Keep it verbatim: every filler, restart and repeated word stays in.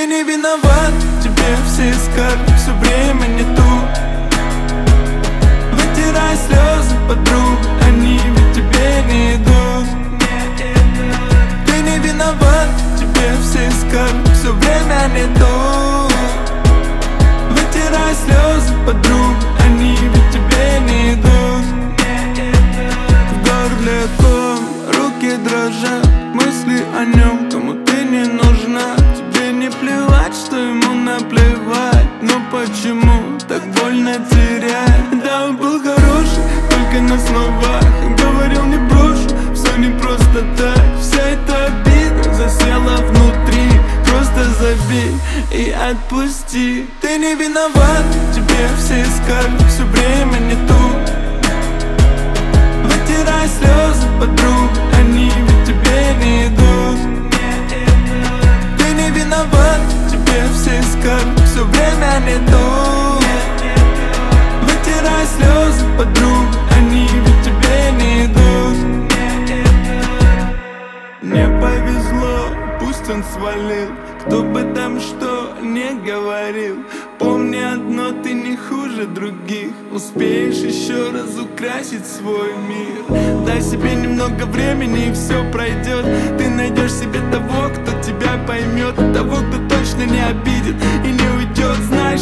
не виноват, тебе все искали, все время не тут. Вытирай слезы, подруг, они ведь тебе не идут. Ты не виноват, тебе все искали, все время не тут. Вытирай слезы, подруг, они ведь тебе не идут. В горле ком, руки дрожат, мысли о нем, кому ты не нужна. Тебе не плевать, что ему наплевать, но почему так больно терять? Да, он был хороший, только на словах, говорил не брошу, все не просто так. Вся эта обида засела внутри, просто забей и отпусти. Ты не виноват, тебе все искали, все время не тут. Вытирай слезы, подруг, они ведь тебе не идут. Ты не виноват, тебе все искали, все время не тут. Вытирай слезы, подруг, они ведь тебе не идут. Не повезло, пусть он свалил, кто бы там что не говорил. Помни одно, ты не хуже других, успеешь еще раз украсить свой мир. Дай себе немного времени и все пройдет. Ты найдешь себе того, кто тебя поймет, того, кто точно не обидит и не уйдет. Знаешь,